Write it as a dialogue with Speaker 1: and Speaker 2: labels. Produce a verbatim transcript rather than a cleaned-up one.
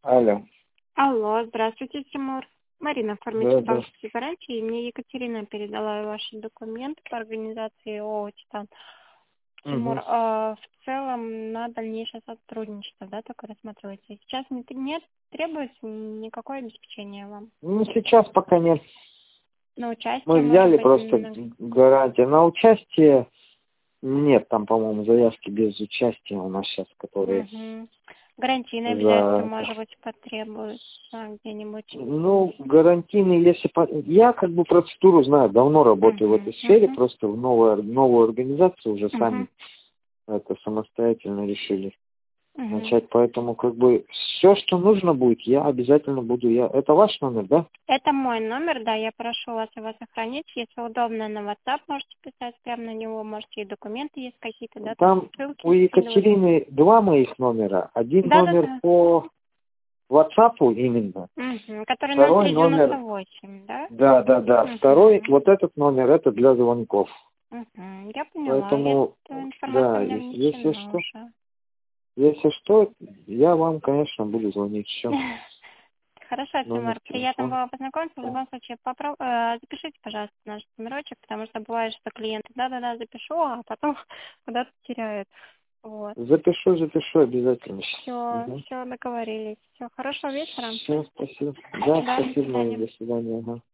Speaker 1: Алло.
Speaker 2: Алло, здравствуйте, Тимур. Марина,
Speaker 1: Да,
Speaker 2: оформитель
Speaker 1: да.
Speaker 2: банковской гарантии. Мне Екатерина передала ваши документы по организации ООО «Титан». Тимур,
Speaker 1: Мгм.
Speaker 2: а, в целом на дальнейшее сотрудничество, да, только рассматривается. Сейчас не, не требуется никакое обеспечение вам.
Speaker 1: Ну, сейчас пока нет.
Speaker 2: На участие,
Speaker 1: Мы
Speaker 2: может
Speaker 1: взяли
Speaker 2: быть,
Speaker 1: просто
Speaker 2: на...
Speaker 1: гарантию. На участие нет, там, по-моему, заявки без участия у нас сейчас, которые
Speaker 2: Мгм. Гарантийные обязательства,
Speaker 1: за...
Speaker 2: может быть, потребуются где-нибудь.
Speaker 1: Ну, гарантийный, если... по- Я как бы процедуру знаю, давно работаю в этой
Speaker 2: Мгм,
Speaker 1: сфере,
Speaker 2: мгм,
Speaker 1: просто в новую, новую организацию уже сами
Speaker 2: мгм,
Speaker 1: это самостоятельно решили
Speaker 2: мгм.
Speaker 1: начать. Поэтому как бы все, что нужно будет, я обязательно буду. Я... Это ваш номер, да?
Speaker 2: Это мой номер, да, я прошу вас его сохранить. Если удобно, на WhatsApp можете писать прямо на него, можете и документы есть какие-то, да, там
Speaker 1: Там у
Speaker 2: ссылки скидывать.
Speaker 1: Екатерины два моих номера. Один номер
Speaker 2: Да-да-да.
Speaker 1: по WhatsApp именно.
Speaker 2: Угу. Который ноль
Speaker 1: Второй
Speaker 2: три девяносто
Speaker 1: номер,
Speaker 2: восемь, да?
Speaker 1: да, да, да. Второй,
Speaker 2: Угу.
Speaker 1: вот этот номер, это для звонков.
Speaker 2: Угу. Я поняла.
Speaker 1: Поэтому,
Speaker 2: Эта информация
Speaker 1: да,
Speaker 2: у меня
Speaker 1: е- если
Speaker 2: внесена
Speaker 1: что,
Speaker 2: уже.
Speaker 1: если что, я вам, конечно, буду звонить. Все,
Speaker 2: Хорошо,
Speaker 1: номер
Speaker 2: Тимур, приятно
Speaker 1: телефона.
Speaker 2: было познакомиться. В любом случае, попро- э, запишите, пожалуйста, наш номерочек, потому что бывает, что клиенты да-да-да запишу, а потом куда-то теряют. Вот.
Speaker 1: Запишу, запишу обязательно.
Speaker 2: Все,
Speaker 1: Угу.
Speaker 2: все, договорились. Все, хорошего вечера.
Speaker 1: Все, спасибо. Да,
Speaker 2: Да, до
Speaker 1: спасибо, Марина,
Speaker 2: свидания.
Speaker 1: до свидания. Ага.